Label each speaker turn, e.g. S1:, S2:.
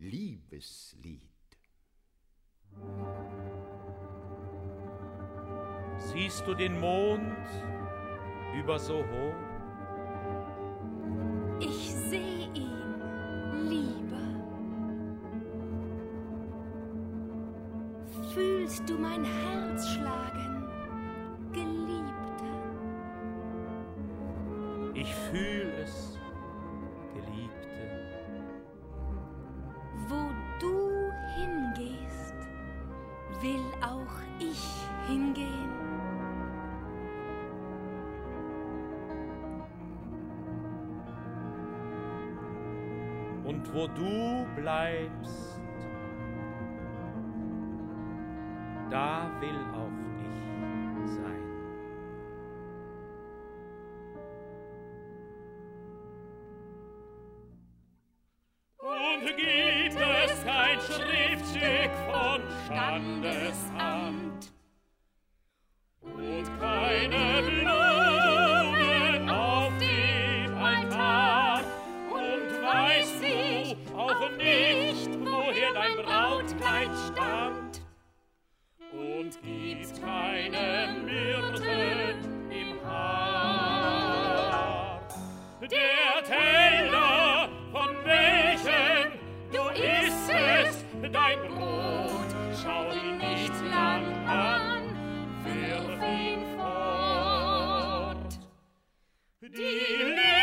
S1: Liebeslied.
S2: Siehst du den Mond über so hoch?
S3: Ich seh ihn, Lieber. Fühlst du mein Herz schlagen, Geliebter?
S2: Ich fühl es, Geliebte.
S3: Wo du hingehst, will auch ich hingehen.
S2: Und wo du bleibst, da will auch ich sein.
S4: Und gibt es kein Schriftstück von Standeshand und keine Blumen auf dem Altar, und weißt du auch nicht, woher dein Brautkleid stammt, und gibt's keine Myrte im Haar. Der Teller, von welchem du issest dein Brot, schau ihn nicht lang an, wirf ihn fort. Die